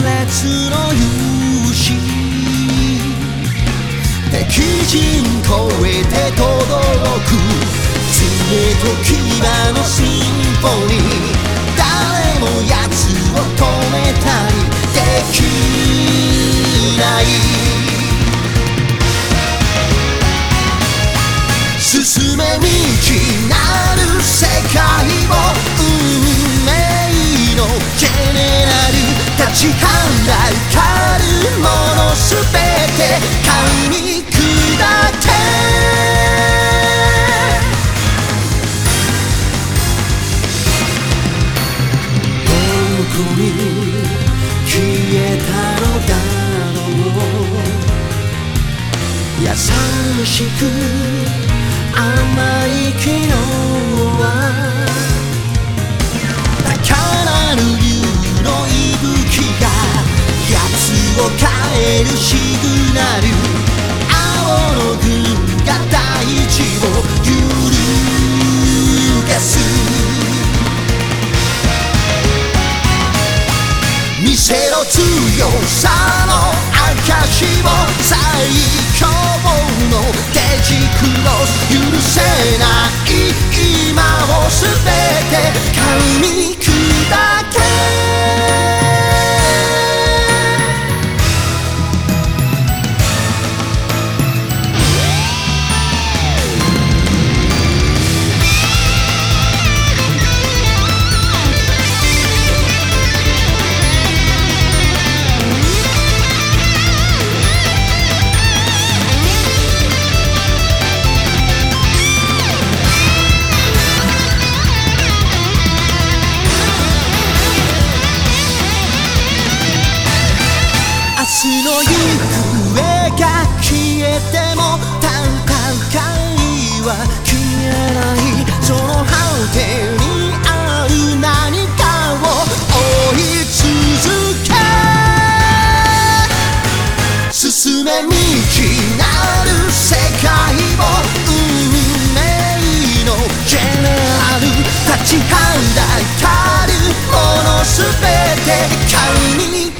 烈の勇士敵陣越えて届く爪と牙のシンフォニー誰も奴を止めたりできない進め道なる世界を運命のジェネラル立ちはだかるものすべて噛み砕けどこに消えたのだろう優しく甘い昨日は高鳴る竜の息吹が奴を変えるシグナル青の軍が大地を揺るがす見せろ強さの証を最強のデジクロス許せない今を全て噛み砕け明日の行方が消えても戦いは消えないその果てにある何かを追い続け進め道なる世界を運命のジェネラル立ちはだかるものすべて神に